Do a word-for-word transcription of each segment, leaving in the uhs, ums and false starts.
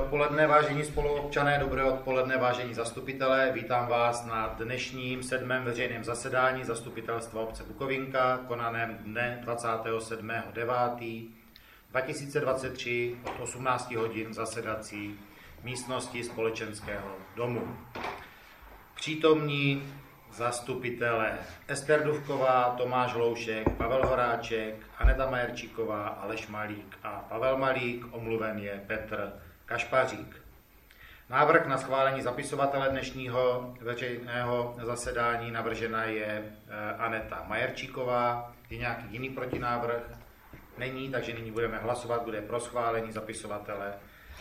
odpoledne, vážení spoluobčané, dobré odpoledne, vážení zastupitelé. Vítám vás na dnešním sedmém veřejném zasedání Zastupitelstva obce Bukovinka, konaném dne dvacátého sedmého devátého dva tisíce dvacet tři od osmnácti hodin v zasedací místnosti Společenského domu. Přítomní zastupitelé Ester Dufková, Tomáš Hloušek, Pavel Horáček, Aneta Majerčíková, Aleš Malík a Pavel Malík, omluven je Petr Kašpařík. Návrh na schválení zapisovatele dnešního veřejného zasedání navržena je Aneta Majerčíková. Je nějaký jiný protinávrh? Není, takže nyní budeme hlasovat, kdo je pro schválení zapisovatele.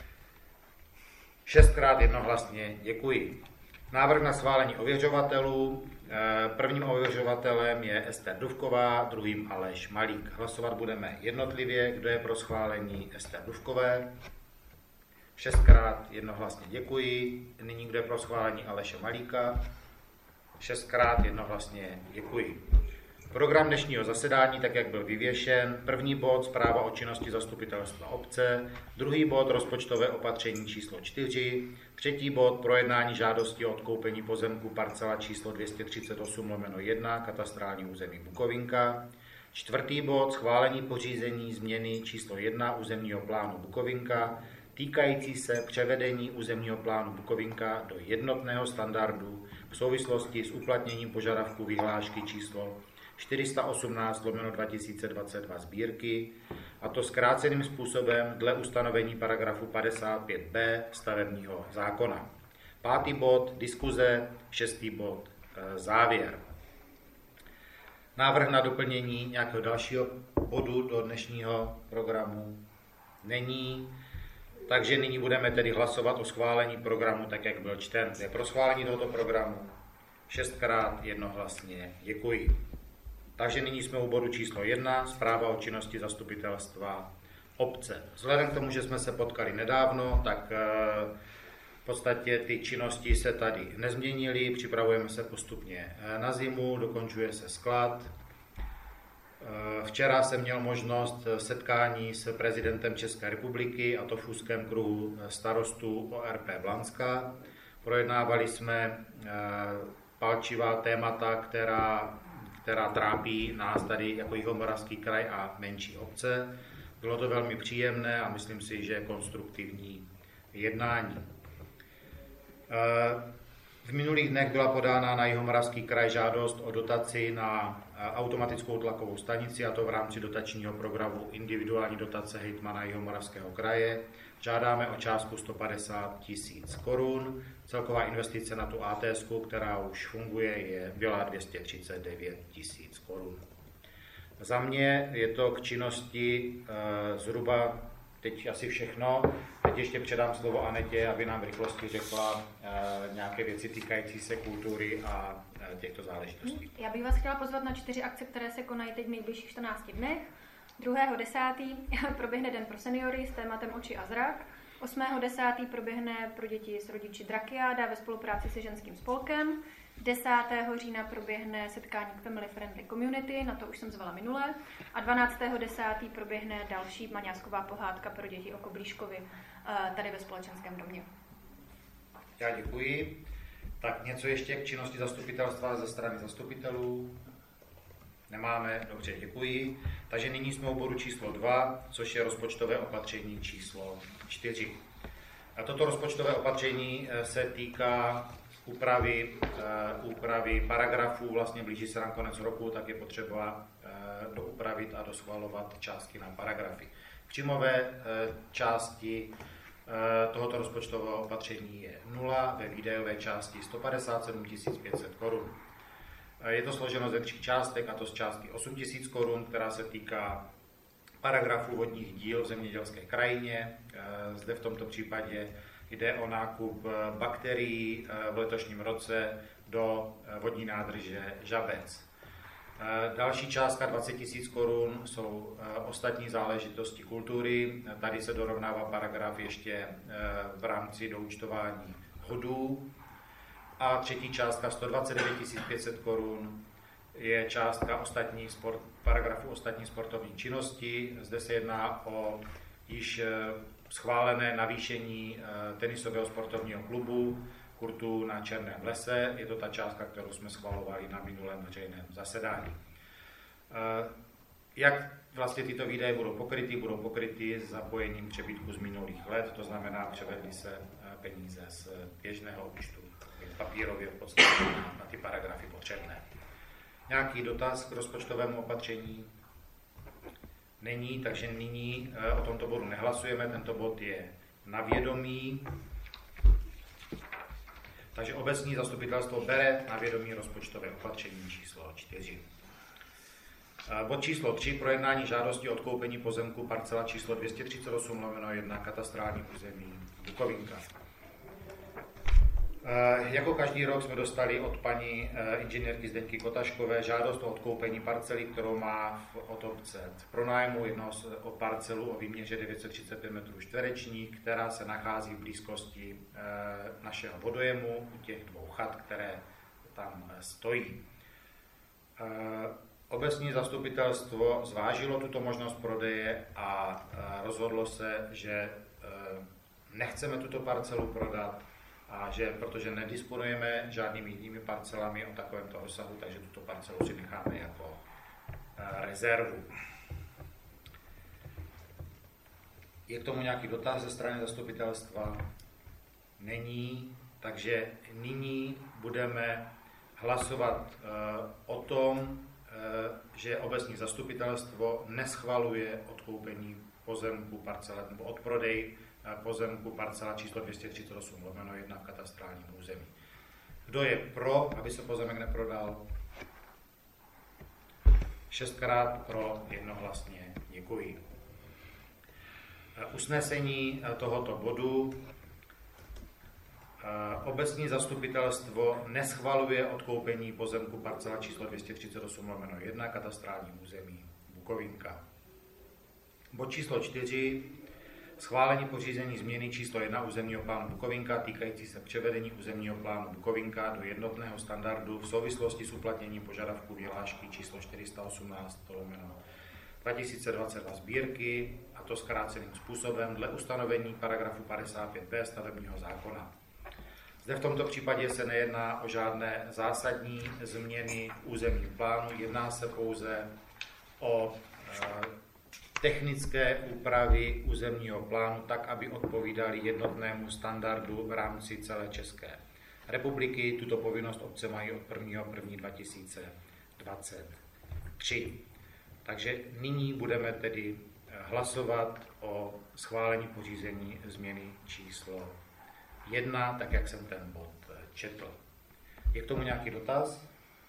Šestkrát jednohlasně děkuji. Návrh na schválení ověřovatelů. Prvním ověřovatelem je Ester Dufková, druhým Aleš Malík. Hlasovat budeme jednotlivě, kdo je pro schválení Ester Dufkové. Šestkrát jednohlasně děkuji. Nyní kdo je pro schválení Aleše Malíka. Šestkrát jednohlasně děkuji. Program dnešního zasedání, tak jak byl vyvěšen, první bod zpráva o činnosti zastupitelstva obce, druhý bod rozpočtové opatření číslo čtyři, třetí bod projednání žádosti o odkoupení pozemku parcela číslo dvě stě třicet osm lomeno jedna katastrální území Bukovinka, čtvrtý bod schválení pořízení změny číslo jedna územního plánu Bukovinka, týkající se převedení územního plánu Bukovinka do jednotného standardu v souvislosti s uplatněním požadavků vyhlášky číslo čtyři sta osmnáct lomeno dva tisíce dvacet dva sbírky, a to zkráceným způsobem dle ustanovení paragrafu padesát pět b stavebního zákona. Pátý bod diskuze, šestý bod závěr. Návrh na doplnění nějakého dalšího bodu do dnešního programu není, takže nyní budeme tedy hlasovat o schválení programu tak, jak byl čten. Je pro schválení tohoto programu šestkrát jednohlasně děkuji. Takže nyní jsme u bodu číslo jedna, zpráva o činnosti zastupitelstva obce. Vzhledem k tomu, že jsme se potkali nedávno, tak v podstatě ty činnosti se tady nezměnily, připravujeme se postupně na zimu, dokončuje se sklad. Včera jsem měl možnost setkání s prezidentem České republiky, a to v úzkém kruhu starostů O R P Blanska. Projednávali jsme palčivá témata, která která trápí nás tady jako Jihomoravský kraj a menší obce. Bylo to velmi příjemné a myslím si, že konstruktivní jednání. V minulých dnech byla podána na Jihomoravský kraj žádost o dotaci na automatickou tlakovou stanici, a to v rámci dotačního programu individuální dotace hejtmana Jihomoravského kraje. Žádáme o částku sto padesát tisíc korun. Celková investice na tu á té esku, která už funguje, je, byla dvě stě třicet devět tisíc korun. Za mě je to k činnosti e, zhruba teď asi všechno. Teď ještě předám slovo Anetě, aby nám v rychlosti řekla e, nějaké věci týkající se kultury a e, těchto záležitostí. Já bych vás chtěla pozvat na čtyři akce, které se konají teď v nejbližších čtrnácti dnech. druhého desátého proběhne Den pro seniory s tématem Oči a zrak. osmého desátého proběhne pro děti s rodiči Drakiáda ve spolupráci se ženským spolkem. desátého října proběhne setkání k Family Friendly Community, na to už jsem zvala minule. A dvanáctého desátého proběhne další maňásková pohádka pro děti o Koblíškovi tady ve Společenském domě. Já děkuji. Tak něco ještě k činnosti zastupitelstva ze strany zastupitelů? Nemáme, dobře, děkuji. Takže nyní jsme u bodu číslo dva, což je rozpočtové opatření číslo čtyři. A toto rozpočtové opatření se týká úpravy, úpravy paragrafů, vlastně blíží se nám konec roku, tak je potřeba doupravit a doschvalovat částky na paragrafy. V příjmové části tohoto rozpočtového opatření je nula, ve výdajové části sto padesát sedm tisíc pět set korun. Je to složeno ze tří částek, a to z částky osm tisíc korun, která se týká paragrafu vodních díl v zemědělské krajině. Zde v tomto případě jde o nákup bakterií v letošním roce do vodní nádrže Žabec. Další částka dvacet tisíc korun jsou ostatní záležitosti kultury. Tady se dorovnává paragraf ještě v rámci doúčtování hodů. A třetí částka sto dvacet devět tisíc pět set korun je částka ostatní sport, paragrafu ostatní sportovní činnosti. Zde se jedná o již schválené navýšení tenisového sportovního klubu kurtu na Černém lese. Je to ta částka, kterou jsme schvalovali na minulém veřejném zasedání. Jak vlastně tyto výdaje budou pokryty? Budou pokryty s zapojením přebytku z minulých let, to znamená, převedly se peníze z běžného účtu, papírově v podstatě na ty paragrafy potřebné. Nějaký dotaz k rozpočtovému opatření? Není, takže nyní o tomto bodu nehlasujeme, tento bod je na vědomí. Takže obecní zastupitelstvo bere na vědomí rozpočtové opatření číslo čtyři. Bod číslo tři, projednání žádosti o odkoupení pozemku parcela číslo dvě stě třicet osm lomeno jedna katastrální území Bukovinka. Jako každý rok jsme dostali od paní inženýrky Zdeňky Kotaškové žádost o odkoupení parcely, kterou má od obce v pronájmu. Jedná se o parcelu o výměře devět set třicet pět metrů čtverečních, která se nachází v blízkosti našeho vodojemu, u těch dvou chat, které tam stojí. Obecní zastupitelstvo zvážilo tuto možnost prodeje a rozhodlo se, že nechceme tuto parcelu prodat, a že protože nedisponujeme žádnými jinými parcelami o takovémto rozsahu, takže tuto parcelu si necháme jako rezervu. Je k tomu nějaký dotaz ze strany zastupitelstva? Není, takže nyní budeme hlasovat o tom, že obecní zastupitelstvo neschvaluje odkoupení pozemku parcela nebo odprodej pozemku parcela číslo dvě stě třicet osm lomeno jedna v katastrálním území. Kdo je pro, aby se pozemek neprodal? Šestkrát pro, jednohlasně. Děkuji. Usnesení tohoto bodu. Obecní zastupitelstvo neschvaluje odkoupení pozemku parcela číslo dvě stě třicet osm lomeno jedna katastrálním území Bukovinka. Bod číslo čtyři. Schválení pořízení změny číslo jedna územního plánu Bukovinka týkající se převedení územního plánu Bukovinka do jednotného standardu v souvislosti s uplatněním požadavků vyhlášky číslo čtyři sta osmnáct lomeno dva tisíce dvacet dva sbírky, a to zkráceným způsobem dle ustanovení paragrafu padesát pět b stavebního zákona. Zde v tomto případě se nejedná o žádné zásadní změny v územním plánu, jedná se pouze o e, technické úpravy územního plánu tak, aby odpovídaly jednotnému standardu v rámci celé České republiky. Tuto povinnost obce mají od prvního prvního dva tisíce dvacet tři. Takže nyní budeme tedy hlasovat o schválení pořízení změny číslo jedna, tak jak jsem ten bod četl. Je k tomu nějaký dotaz?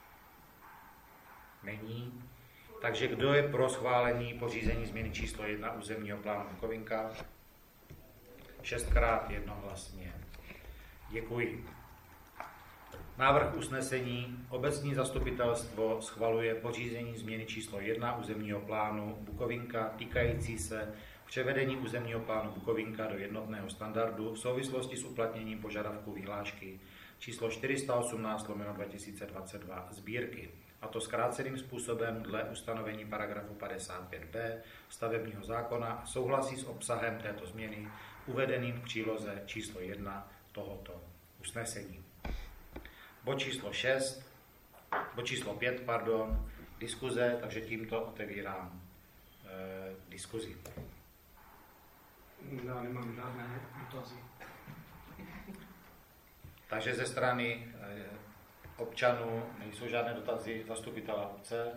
Není. Takže kdo je pro schválení pořízení změny číslo jedna územního plánu Bukovinka? Šestkrát jednohlasně. Děkuji. Návrh usnesení. Obecní zastupitelstvo schvaluje pořízení změny číslo jedna územního plánu Bukovinka týkající se převedení územního plánu Bukovinka do jednotného standardu v souvislosti s uplatněním požadavků vyhlášky číslo čtyři sta osmnáct lomeno dva tisíce dvacet dva sbírky, a to zkráceným způsobem dle ustanovení paragrafu padesát pět b stavebního zákona a souhlasí s obsahem této změny uvedeným v příloze číslo jedna tohoto usnesení. Bod číslo šest, bod číslo pět, pardon, diskuze, takže tímto otevírám eh, diskuzi. Já nemám žádné dotazy. Takže ze strany eh, občanů nejsou žádné dotazy, zastupitele obce.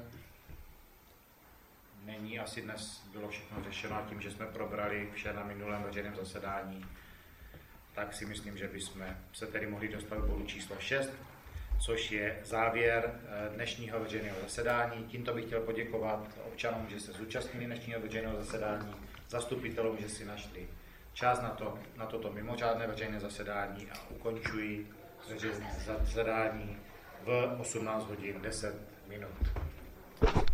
Není, asi dnes bylo všechno řešeno a tím, že jsme probrali vše na minulém veřejném zasedání, tak si myslím, že bychom se tedy mohli dostat k bodu číslo šest, což je závěr dnešního veřejného zasedání. Tímto bych chtěl poděkovat občanům, že se zúčastnili dnešního veřejného zasedání, zastupitelům, že si našli čas na, to, na toto mimořádné veřejné zasedání, a ukončuji veřejné zasedání v osmnáct hodin deset minut.